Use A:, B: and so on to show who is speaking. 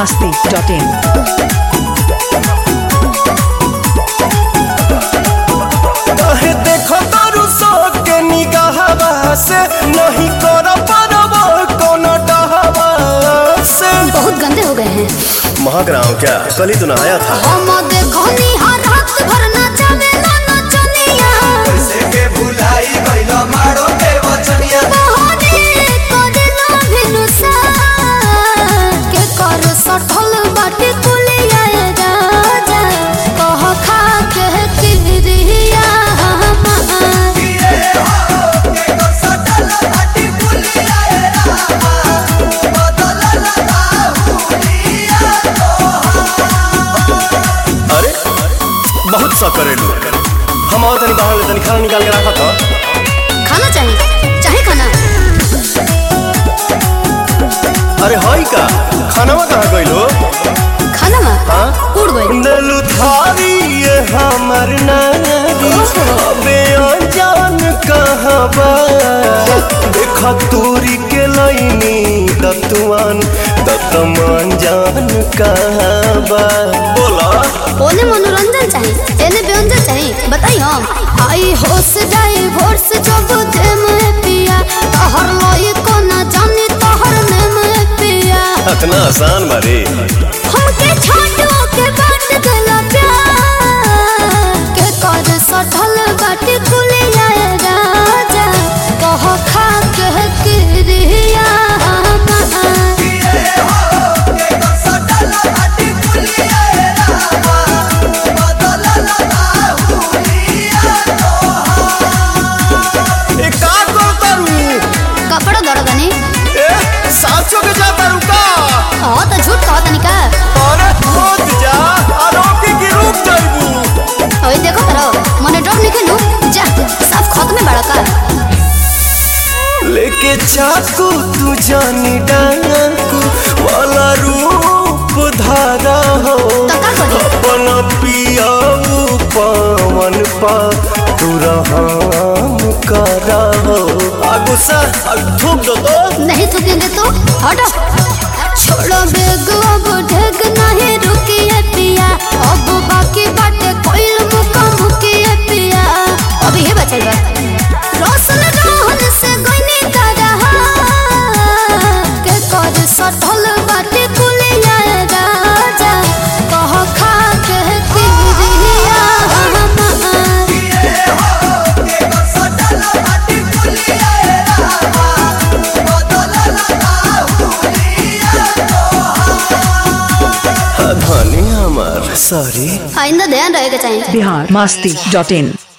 A: biharmasti.in।
B: देखो तारू सो के निगाहवा से नहीं कर परवा कोनो डहवा से।
C: बहुत गंदे हो गए हैं।
B: महाग्राम क्या कल ही तो नहाया था।
C: हम देखो निहार रात भर नचावेला नचनिया
B: कैसे के भुलाई गइलो मारो के वचनिया।
C: बहनी कदेला भिनुसा के कर सठल बाटे कुलिया राजा कह खा के किरिया
B: बहुत सा करेलू हम और तनी बाहर तनी खाना निकाल के रखा था।
C: खाना चाहिए खाना।
B: अरे हाई का खानावा कहाँ गइलो।
C: खाना में
B: हाँ
C: उड़ गई
B: नलू थारी ये हमर नारी अबे अनजान कहाँ बा। देखा तूरी के लाइनी दतुआन दतमान जान कहाँ बा। बोला
C: ओने मनोरंजन चाहिए एने व्यंजन चाहिए बताई हम आई होश जाए भोर से जब थे में पिया तहर लोई को न जानी तहर ने में पिया
B: इतना आसान बारे
C: हमके छोटो के बात गला प्यार के कर सठल बाटी कुलिया राजा कह खा के किरिया कपड़ा दरदनी
B: सासो के जाता रुका।
C: हाँ तो झूठ कहा तनी का
B: अरे मत जा आरोपी की रूप जाइबू।
C: ओए देखो तरो मने डर निके नु जा सब खत्म में बड़ा का
B: लेके चाकू तू जानी डाकू वाला रूप धारा हो।
C: तो का करी
B: अपन पियाऊ पवन पा तू रहम करा हो। गुस्सा थूक दो तो
C: नहीं थूकेंगे तो हटो छोड़ो बेग अब ढेग नहीं रुकिए पिया अब बाकी बाटे कोइल मुका मुकिए पिया अब ये बचल बा रोशन रोहन से गोइनी करा के कर सठल बाटे कुलिया राजा कह खा के किरिया
B: धनी हमार सॉरी
C: आइंदा ध्यान रहेगा चाहिए
A: biharmasti.in।